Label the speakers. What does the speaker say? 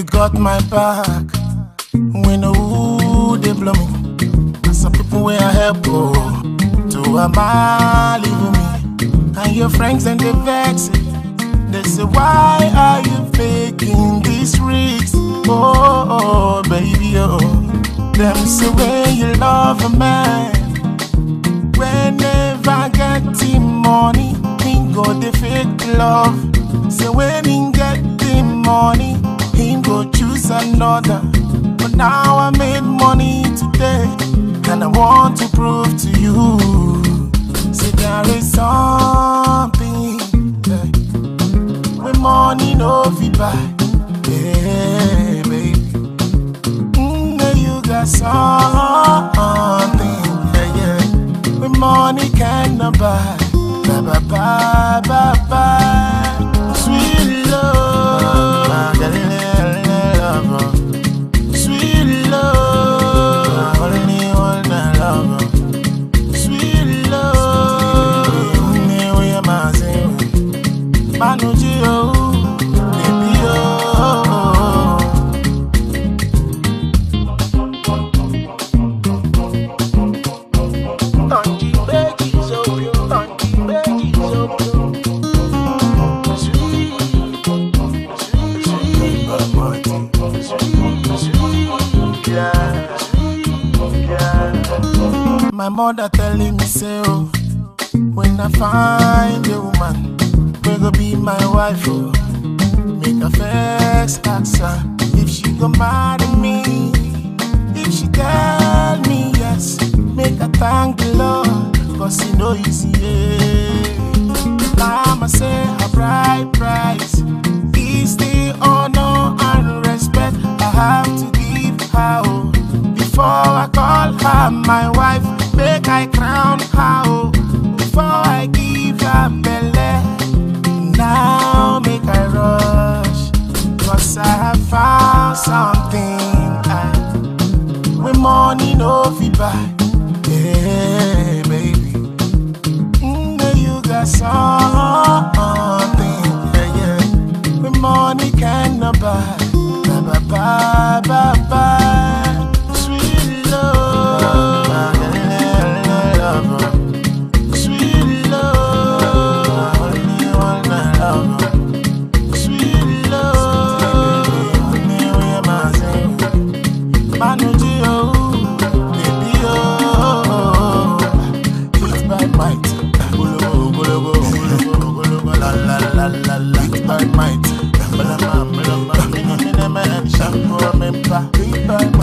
Speaker 1: You got my back. We know who they blow me. And some people where I help go to a mile leave me. And your friends and they vex it. They say, why are you faking these risks? Oh, baby, oh. Them say when you love a man, whenever get the money, he go the fake love. Say when he get the money, he go choose another. But now I made money today, and I want to prove to you. Say there is something with money no fi buy. Hey, baby, you got something, yeah. With money cannot buy. Bye, bye, bye, bye, bye. Sweet love, sweet love, only one I love. Sweet love, we are mazing. Manuji, oh, baby, oh. My mother telling me, say, oh, when I find a woman, we go be my wife, oh. Make her first ask her if she go marry me. If she tell me yes, make her thank the Lord, cause you know easy, yeah. Mama say her bride price is the honor and respect I have to give her, oh. Before I call her my wife, make I crown her, oh. Before I give her belly, now make I rush, cause I have found something with money no fi buy. Hey, baby, you got something, yeah, yeah. With money cannot buy. Bye, bye, bye, bye, bye. Sweet love, sweet love, only one I love. Sweet love, only we are mazing. Manuji, oh, baby, oh. Hit by might, golo, golo, golo, golo, la la la la la. Hit by might, balama, balama, minimum, shampoo, mempa. Hit by